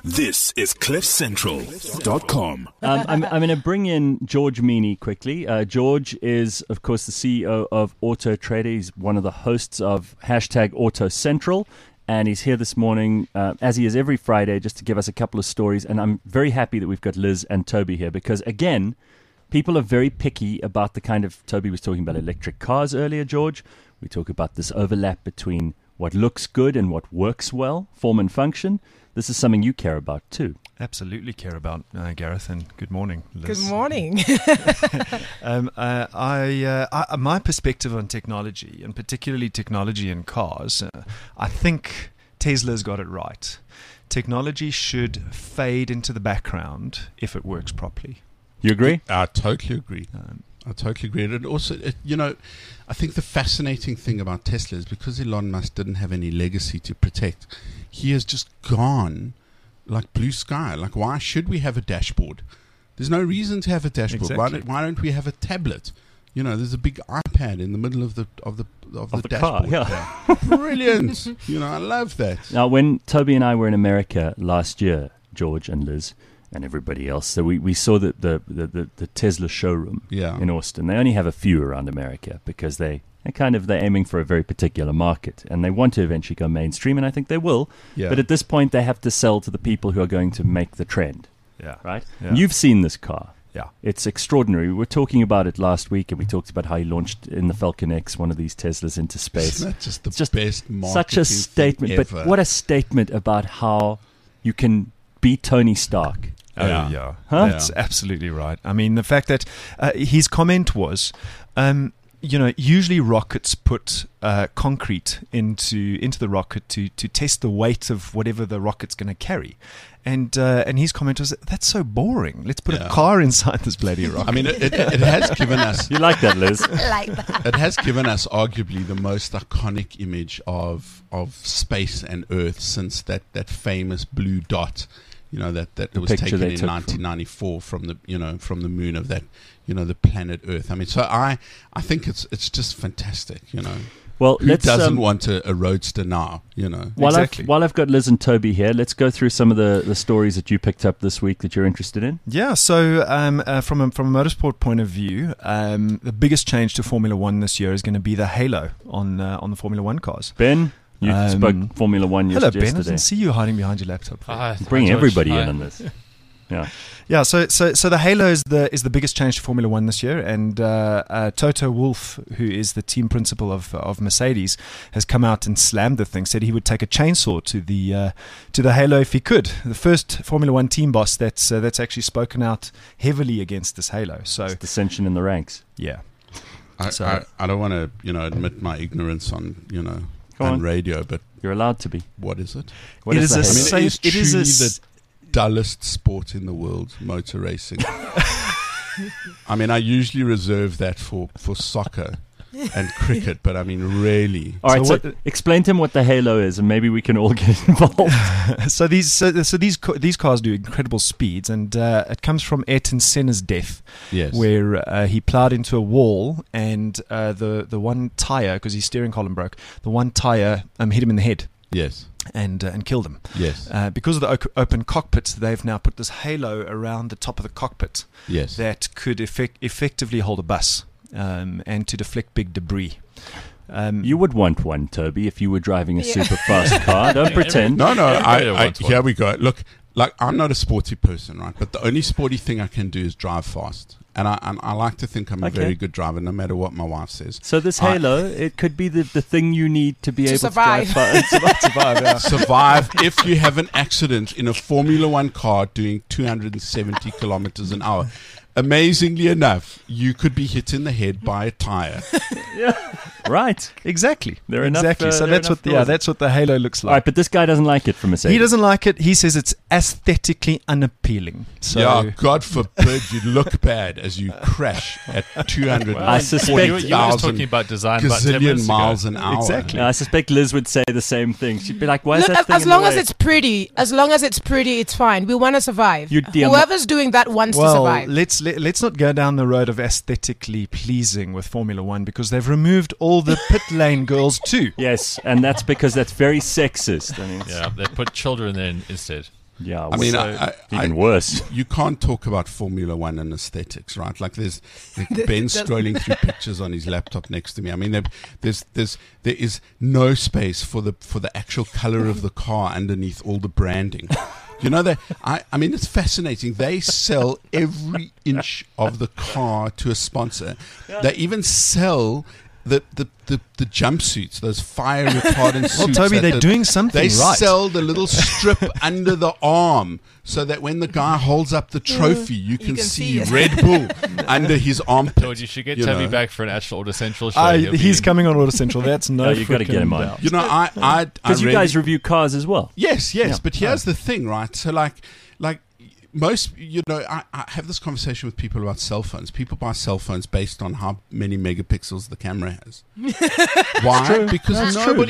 This is CliffCentral.com. I'm going to bring in George Meany quickly. George is, of course, the CEO of Auto Trader. He's one of the hosts of hashtag Auto Central. And he's here this morning, as he is every Friday, just to give us a couple of stories. And I'm very happy that we've got Liz and Toby here because, again, people are very picky about the kind of... Toby was talking about electric cars earlier, George. We talk about this overlap between what looks good and what works well, form and function. This is something you care about too. Absolutely care about, Gareth, and good morning, Liz. Good morning. My perspective on technology, and particularly technology in cars, I think Tesla's got it right. Technology should fade into the background if it works properly. You agree? I totally agree. I totally agree. And also, I think the fascinating thing about Tesla is because Elon Musk didn't have any legacy to protect, he has just gone like blue sky. Like, why should we have a dashboard? There's no reason to have a dashboard. Exactly. Why don't we have a tablet? There's a big iPad in the middle of the dashboard. Car, yeah. Brilliant. I love that. Now, when Toby and I were in America last year, George and Liz and everybody else, so we saw the Tesla showroom in Austin. They only have a few around America because they're aiming for a very particular market, and they want to eventually go mainstream, and I think they will. Yeah. But at this point, they have to sell to the people who are going to make the trend. Yeah. Right? Yeah. And you've seen this car. Yeah. It's extraordinary. We were talking about it last week, and we talked about how he launched in the Falcon X one of these Teslas into space. Isn't that just the best marketing such a statement, thing ever? But what a statement about how you can beat Tony Stark. Huh? That's absolutely right. I mean, the fact that his comment was, usually rockets put concrete into the rocket to test the weight of whatever the rocket's going to carry. And his comment was, that's so boring. Let's put a car inside this bloody rocket. I mean, it has given us... You like that, Liz? I like that. It has given us arguably the most iconic image of space and Earth since that famous blue dot. That it was taken in 1994 from the moon of that, the planet Earth. I mean, so I think it's just fantastic. Well, who doesn't want a roadster now? While I've got Liz and Toby here, let's go through some of the stories that you picked up this week that you're interested in. Yeah. So from a motorsport point of view, the biggest change to Formula One this year is going to be the halo on the Formula One cars. Ben. You spoke Formula One yesterday. Hello, Ben. I didn't see you hiding behind your laptop. Bring everybody in on this. Yeah. So the halo is the biggest change to Formula One this year, and Toto Wolff, who is the team principal of Mercedes, has come out and slammed the thing. Said he would take a chainsaw to the halo if he could. The first Formula One team boss that's actually spoken out heavily against this halo. So it's dissension in the ranks. Yeah. I don't want to admit my ignorance on radio, but you're allowed to be. What is it? What is it? I mean, it is the dullest sport in the world, motor racing. I mean, I usually reserve that for soccer and cricket, but I mean, really. All right, so explain to him what the halo is, and maybe we can all get involved. So these cars do incredible speeds, and it comes from Ayrton Senna's death, where he plowed into a wall, and the one tire, because his steering column broke, the one tire hit him in the head. Yes. And killed him. Yes. Because of the open cockpit, they've now put this halo around the top of the cockpit. Yes. That could effectively hold a bus. And to deflect big debris. You would want one, Toby, if you were driving a super fast car. Don't pretend. No, here we go. Look, I'm not a sporty person, right? But the only sporty thing I can do is drive fast. And I like to think I'm a very good driver, no matter what my wife says. So this halo, it could be the thing you need to be able survive. to drive fast. Survive if you have an accident in a Formula One car doing 270 kilometers an hour. Amazingly enough, you could be hit in the head by a tire. Right. Exactly. There are enough, So that's what the halo looks like. All right, but this guy doesn't like it from Mercedes. He doesn't like it. He says it's aesthetically unappealing. So God forbid you look bad as you crash at 200. I suspect you were just talking about design about 10 minutes miles ago. an hour. Exactly. I suspect Liz would say the same thing. She'd be like, "Why is that thing as in long the as way?" it's pretty, it's fine. We want to survive. You'd DM Whoever's doing that wants to survive. Let's not go down the road of aesthetically pleasing with Formula One, because they've removed all the pit lane girls too. Yes, and that's because that's very sexist. I mean, Yeah, they put children in instead. Yeah, I mean, even worse. You can't talk about Formula One and aesthetics, right? Like there's Ben scrolling through pictures on his laptop next to me. I mean, there is no space for the actual color of the car underneath all the branding. You know that I mean, it's fascinating. They sell every inch of the car to a sponsor. Yeah. They even sell the jumpsuits, those fire retardant suits. Well, Toby, they're doing something right. They sell the little strip under the arm so that when the guy holds up the trophy, you can see Red Bull under his armpit. George, you should get Toby back for an actual Auto Central show. He's coming on Auto Central. That's you've got to get him on. You know, because you guys review cars as well. Yes. Yeah. But here's the thing, right? So like most, you know, I have this conversation with people about cell phones. People buy cell phones based on how many megapixels the camera has. Why? Because nobody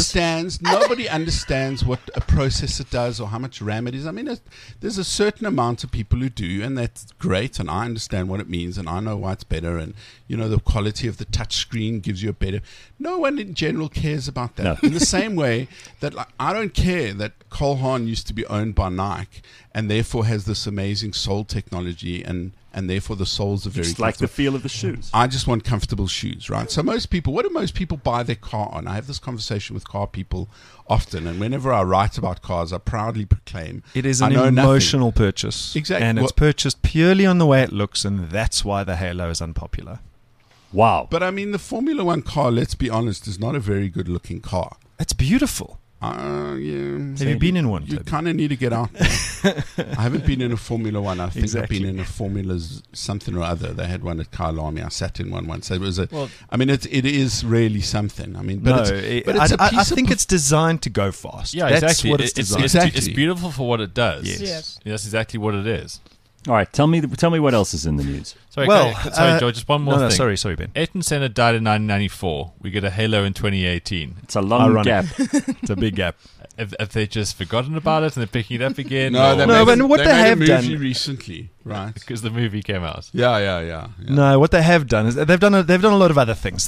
understands what a processor does or how much RAM it is. I mean, there's a certain amount of people who do, and that's great, and I understand what it means, and I know why it's better, and, you know, the quality of the touch screen gives you a better... No one in general cares about that. No. In the same way that I don't care that Cole Haan used to be owned by Nike and therefore has this amazing sole technology, and therefore the soles are very comfortable. Like the feel of the shoes. I just want comfortable shoes, right? So what do most people buy their car on? I have this conversation with car people often, and whenever I write about cars, I proudly proclaim it is an emotional purchase. Exactly. And it's purchased purely on the way it looks, and that's why the Halo is unpopular. Wow. But I mean, the Formula One car, let's be honest, is not a very good looking car. It's beautiful. Yeah. Have you been in one? You kind of need to get out there. I haven't been in a Formula One. I think I've been in a Formula something or other. They had one at Kyalami. I sat in one once. It was I mean, it is really something. I mean, but I think it's designed to go fast. Yeah, that's exactly. What it's designed. It's beautiful for what it does. Yes. That's exactly what it is. All right, tell me what else is in the news. Sorry, George, just one more thing. Sorry, Ben. Ayrton Senna died in 1994. We get a Halo in 2018. It's a long gap. It's a big gap. Have they just forgotten about it and they're picking it up again? But what they have done recently, right? Because the movie came out. Yeah. No, what they have done is they've done a lot of other things.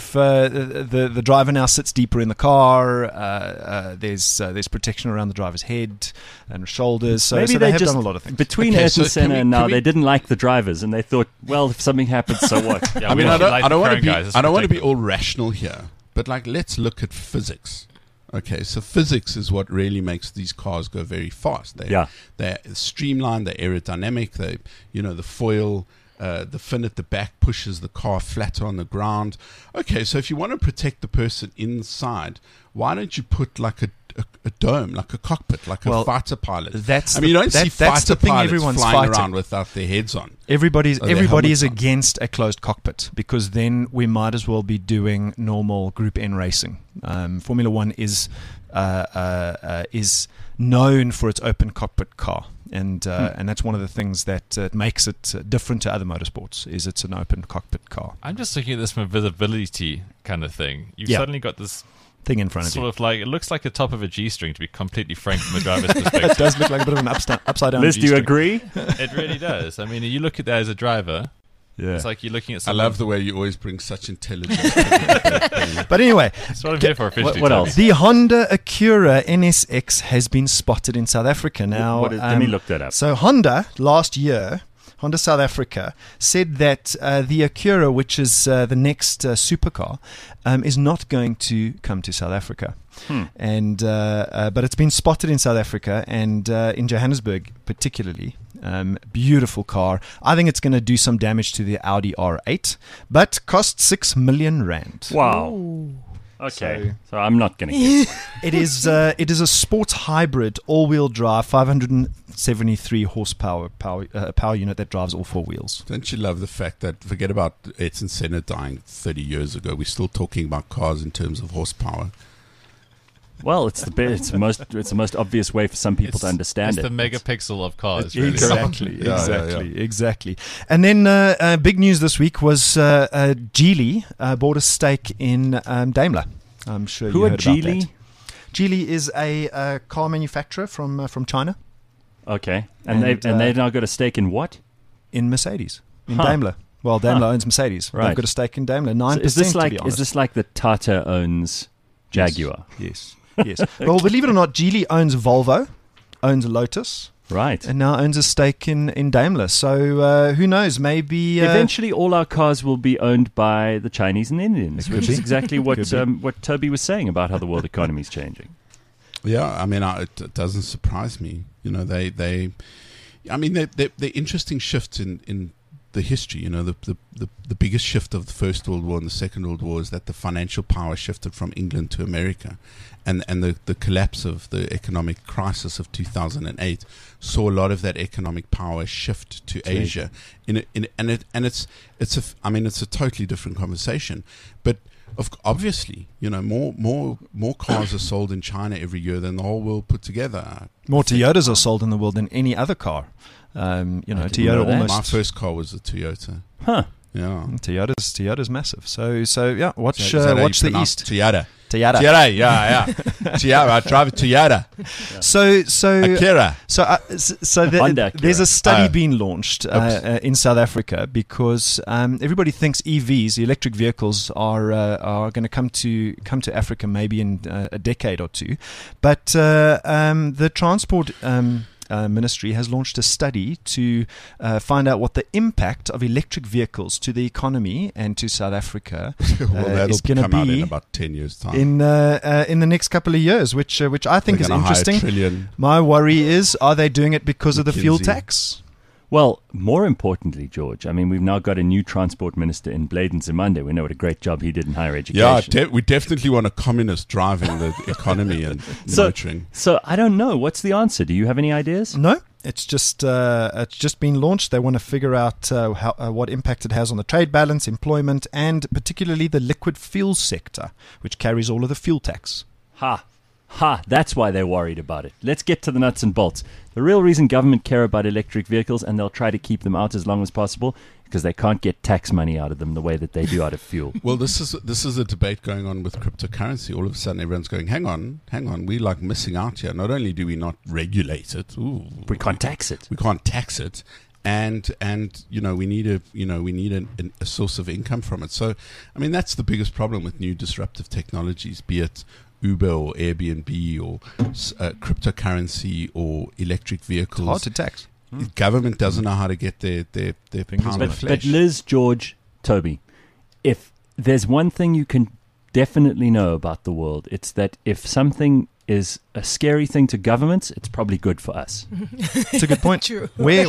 The driver now sits deeper in the car. There's protection around the driver's head and shoulders. So they have done a lot of things. Between Ayrton Senna and now, they didn't like the drivers, and they thought, well, if something happens, so what? I mean, I don't want to be all rational here, but let's look at physics. Okay, so physics is what really makes these cars go very fast. They're streamlined, they're aerodynamic, the foil, the fin at the back pushes the car flatter on the ground. Okay, so if you want to protect the person inside, why don't you put like a dome, like a cockpit, like a fighter pilot? You don't see fighter pilots flying around without their heads on. Everybody is against a closed cockpit, because then we might as well be doing normal Group N racing. Formula One is known for its open cockpit car, and that's one of the things that makes it different to other motorsports. Is it's an open cockpit car. I'm just looking at this from a visibility kind of thing. You've suddenly got this thing in front of you. Sort of like, it looks like the top of a G-string, to be completely frank, from a driver's perspective. It does look like a bit of an upside down Liz, G-string. do you agree? It really does. I mean, you look at that as a driver, it's like you're looking at something. I love the way you always bring such intelligence. But anyway, that's what I'm here for. What else? The Honda Acura NSX has been spotted in South Africa. Now, let me look that up. So Honda last year, Honda South Africa, said that the Acura, which is the next supercar, is not going to come to South Africa. And but it's been spotted in South Africa and in Johannesburg particularly. Beautiful car. I think it's going to do some damage to the Audi R8, but cost 6 million rand. Wow. Ooh. Okay, so I'm not going to get it. It is a sports hybrid, all-wheel drive, 573 horsepower power unit that drives all four wheels. Don't you love the fact that, forget about Ayrton Senna dying 30 years ago, we're still talking about cars in terms of horsepower? Well, it's the most obvious way for some people to understand it. It's the megapixel of cars. Really. Exactly. And then big news this week was Geely bought a stake in Daimler. I'm sure you heard about that. Geely is a car manufacturer from China. Okay, and they've now got a stake in what? In Mercedes, in Daimler. Well, Daimler owns Mercedes. Right. They've got a stake in Daimler, 9%. So is this like the Tata owns Jaguar? Yes. Well, believe it or not, Geely owns Volvo, owns Lotus. Right. And now owns a stake in Daimler. So who knows? Maybe eventually all our cars will be owned by the Chinese and the Indians, which is exactly what Toby was saying about how the world economy is changing. Yeah, I mean, it doesn't surprise me. You know, they're interesting shifts in the history. You know, the biggest shift of the First World War and the Second World War is that the financial power shifted from England to America, and the collapse of the economic crisis of 2008 saw a lot of that economic power shift to Asia. It's a totally different conversation, but. Obviously, you know, more cars are sold in China every year than the whole world put together. More Toyotas are sold in the world than any other car. Toyota almost. My first car was a Toyota. Huh. Yeah. Toyota's massive. So yeah, watch the East. Toyota. Yeah. Toyota. I drive a Toyota. So Akira. There's a study being launched in South Africa because everybody thinks EVs, electric vehicles, are going to come to Africa maybe in a decade or two, but the transport Ministry has launched a study to find out what the impact of electric vehicles to the economy and to South Africa is going to be out in about 10 years' time. In the next couple of years, which I think is interesting. My worry is, are they doing it because of the fuel tax? Well, more importantly, George, I mean, we've now got a new transport minister in Bladen Zimande. We know what a great job he did in higher education. Yeah, we definitely want a communist driving the economy and motoring. So I don't know. What's the answer? Do you have any ideas? No. It's just been launched. They want to figure out what impact it has on the trade balance, employment, and particularly the liquid fuel sector, which carries all of the fuel tax. That's why they're worried about it. Let's get to the nuts and bolts. The real reason government care about electric vehicles, and they'll try to keep them out as long as possible, because they can't get tax money out of them the way that they do out of fuel. Well, this is a debate going on with cryptocurrency. All of a sudden, everyone's going, hang on, we're like missing out here. Not only do we not regulate it, we can't tax it. We can't tax it. And we need a source of income from it. So, I mean, that's the biggest problem with new disruptive technologies, be it Uber or Airbnb or cryptocurrency or electric vehicles. It's hard to tax. Government doesn't know how to get their pound of flesh. But Liz, George, Toby, if there's one thing you can definitely know about the world, it's that if something is a scary thing to governments, it's probably good for us. It's a good point. True. Where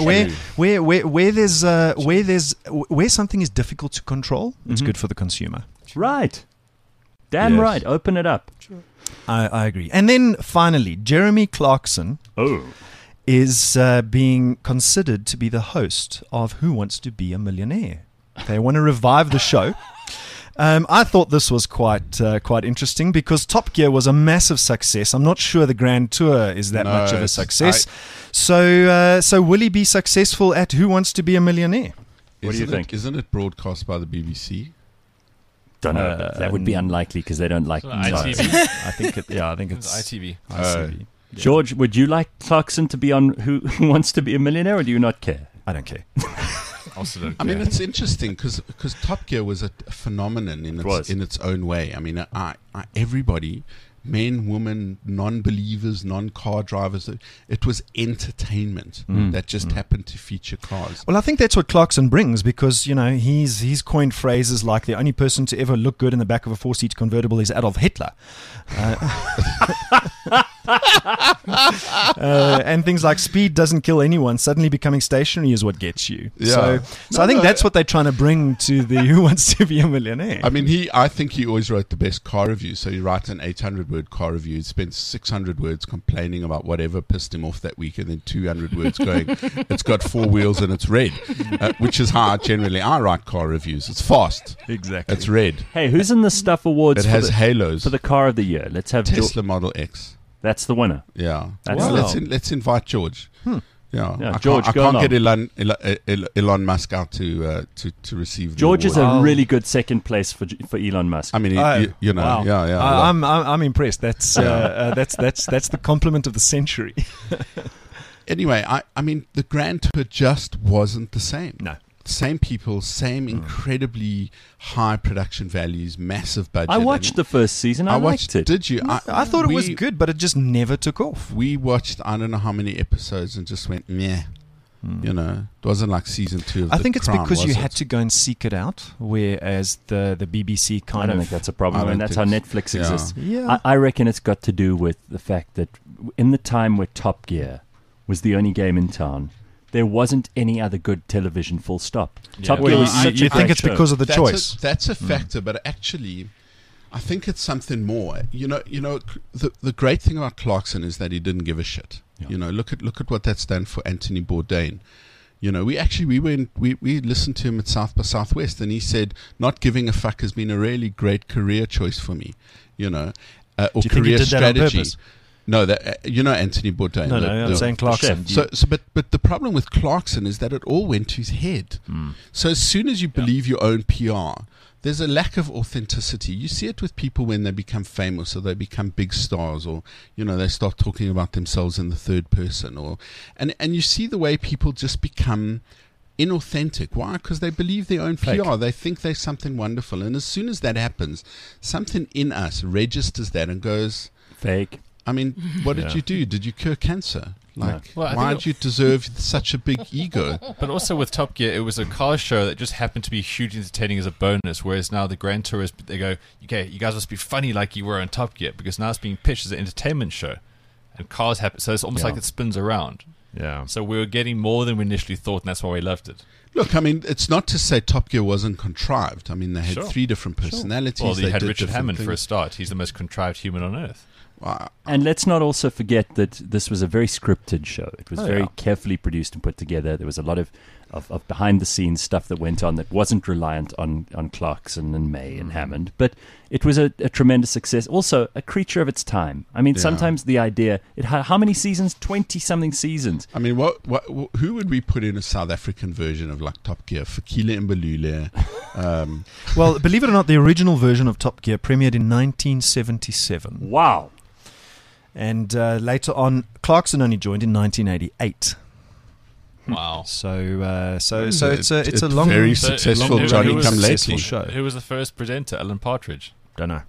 something is difficult to control, it's good for the consumer. Right. Damn right. Open it up. True. I agree. And then finally, Jeremy Clarkson is being considered to be the host of Who Wants to Be a Millionaire. They want to revive the show. I thought this was quite interesting because Top Gear was a massive success. I'm not sure the Grand Tour is that much of a success. So will he be successful at Who Wants to Be a Millionaire? What do you think? Isn't it broadcast by the BBC? Don't know. That would be unlikely because they don't like ITV. I think it's ITV. ITV. George, would you like Clarkson to be on Who Wants to Be a Millionaire, or do you not care? I don't care. Also don't I mean, care. it's interesting because Top Gear was a phenomenon in its own way. I mean, everybody, men, women, non-believers, non-car drivers, it was entertainment that just happened to feature cars. Well, I think that's what Clarkson brings because, you know, he's coined phrases like the only person to ever look good in the back of a 4-seat convertible is Adolf Hitler. And things like speed doesn't kill anyone. Suddenly becoming stationary is what gets you. Yeah. So I think that's what they're trying to bring to the Who Wants to Be a Millionaire. I mean, I think he always wrote the best car reviews. So he writes an 800-word car review. He spends 600 words complaining about whatever pissed him off that week, and then 200 words going, it's got 4 wheels and it's red, which is how I write car reviews. It's fast. Exactly. It's red. Hey, who's in the Stuff Awards? It has halos. For the car of the year. Let's have Tesla Model X. That's the winner. Yeah. Wow. Let's invite George. Yeah, George, I can't get Elon Musk out to receive. George is a really good second place for Elon Musk. I mean, you know, wow. yeah. I'm impressed. That's the compliment of the century. Anyway, I mean, the Grand Tour just wasn't the same. No. same people, same incredibly high production values, massive budget. I watched the first season. I liked it. Did you? I thought it was good, but it just never took off. We watched I don't know how many episodes and just went meh. You know, it wasn't like season 2 of I think The it's Crown, because you was had it? to go and seek it out, whereas the BBC kind I don't of... think that's a problem. I I mean, don't that's how think Netflix so. Yeah. exists. Yeah. I reckon it's got to do with the fact that in the time where Top Gear was the only game in town, there wasn't any other good television, full stop. Yeah. Top Well, Gear you- was such you a think great it's show. because of the That's choice? That's a factor, but actually, I think it's something more. You know, the great thing about Clarkson is that he didn't give a shit. Yeah. You know, look at what that's done for Anthony Bourdain. You know, we listened to him at South by Southwest, and he said, "Not giving a fuck has been a really great career choice for me." You know, or Do you think he career did that on strategy. purpose? No, that you know Anthony Bourdain. No, I'm saying Clarkson. But the problem with Clarkson is that it all went to his head. So as soon as you believe your own PR, there's a lack of authenticity. You see it with people when they become famous or they become big stars, or you know they start talking about themselves in the third person, and you see the way people just become inauthentic. Why? Because they believe their own Fake. PR. They think they're something wonderful, and as soon as that happens, something in us registers that and goes, Fake. I mean, what did you do? Did you cure cancer? Like, Well, I why think did you deserve such a big ego? But also with Top Gear, it was a car show that just happened to be hugely entertaining as a bonus, whereas now the Grand Tourist, they go, okay, you guys must be funny like you were on Top Gear, because now it's being pitched as an entertainment show. And cars happen, so it's almost like it spins around. Yeah. So we were getting more than we initially thought, and that's why we loved it. Look, I mean, it's not to say Top Gear wasn't contrived. I mean, they had Sure. 3 different personalities. Well, They you had did Richard different Hammond for a things. start. He's the most contrived human on earth. And let's not also forget that this was a very scripted show. It was very yeah. carefully produced and put together. There was a lot of behind-the-scenes stuff that went on that wasn't reliant on Clarkson and May and Hammond. But it was a tremendous success. Also, a creature of its time. I mean, sometimes the idea... how many seasons? 20-something seasons. I mean, who would we put in a South African version of like Top Gear? Fakile Mbalule. Well, believe it or not, the original version of Top Gear premiered in 1977. Wow. And later on, Clarkson only joined in 1988. Wow. So it's a long, very So- successful who- Johnny who was Come successful Lately. show. Who was the first presenter? Alan Partridge. Don't know.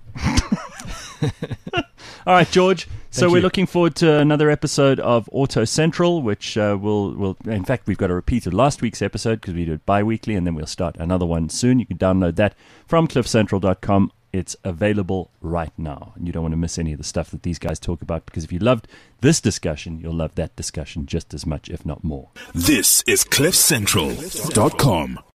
All right, George. So Thank we're you. looking forward to another episode of Auto Central, which will. In fact, we've got a repeat of last week's episode because we do it bi-weekly, and then we'll start another one soon. You can download that from cliffcentral.com. It's available right now, and you don't want to miss any of the stuff that these guys talk about, because if you loved this discussion, you'll love that discussion just as much, if not more. This is CliffCentral.com.